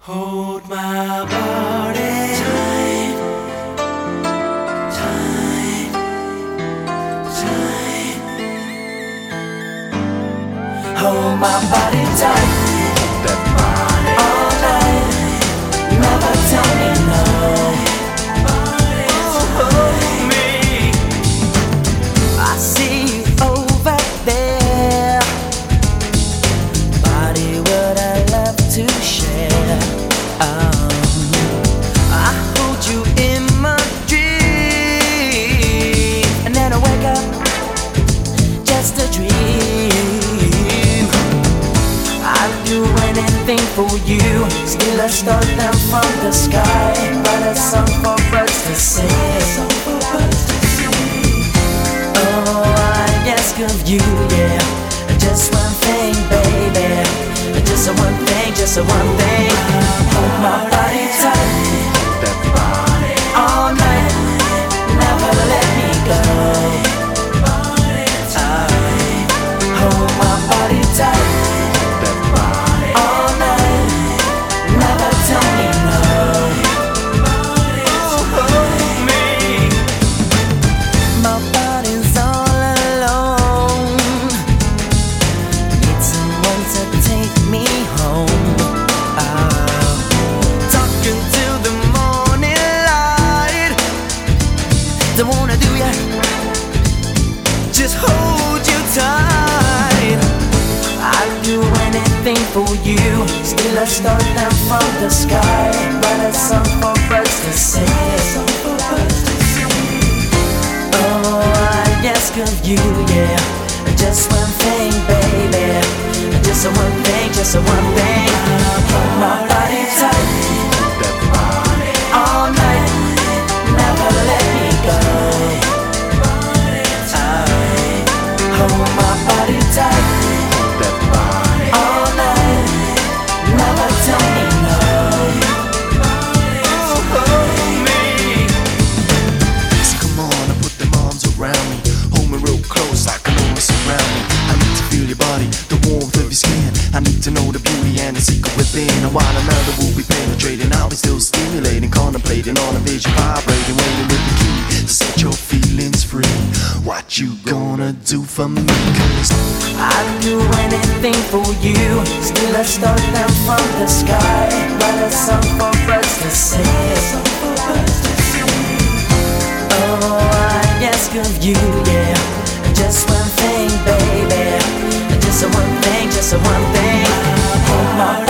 Hold my body tight, tight, tight. Hold my body tight, that body all night. Never tell me no. Hold me. I see you over there. Body, would I love to share? I hold you in my dream, and then I wake up, just a dream. I'd do anything for you, still I start down from the sky, write a song for birds to sing. Oh, I ask of you, yeah, just one thing, baby, just one thing, just one thing. Hold my body tight, that body all night, never let me go. Hold my body tight, that body all night, never tell me no. Hold me. My body's all alone, need someone to take me home. Talking till the morning light, don't wanna do ya, just hold you tight. I'd do anything for you, still I start down from the sky, write a song for birds to sing. Oh, I ask of you, yeah, just one thing, baby, just one thing, just one thing. Hold my body tight, that body all night, never let me go. Hold my body tight, that body all night, never tell me no. Hold me. So come on and put them arms around me, hold me real close like an always surround me. I need to feel your body, the warmth of your skin. I need to know the beauty and the secret within. And while another will be penetrating, I'll be still stimulating, contemplating on a vision, vibrating, waiting with the key to set your feelings free. What you gonna do for me? 'Cause I'd do anything for you, still I start down from the sky, write a song for birds to sing. Oh, I ask of you, yeah, just one thing, baby, just one thing, just one thing. Hold my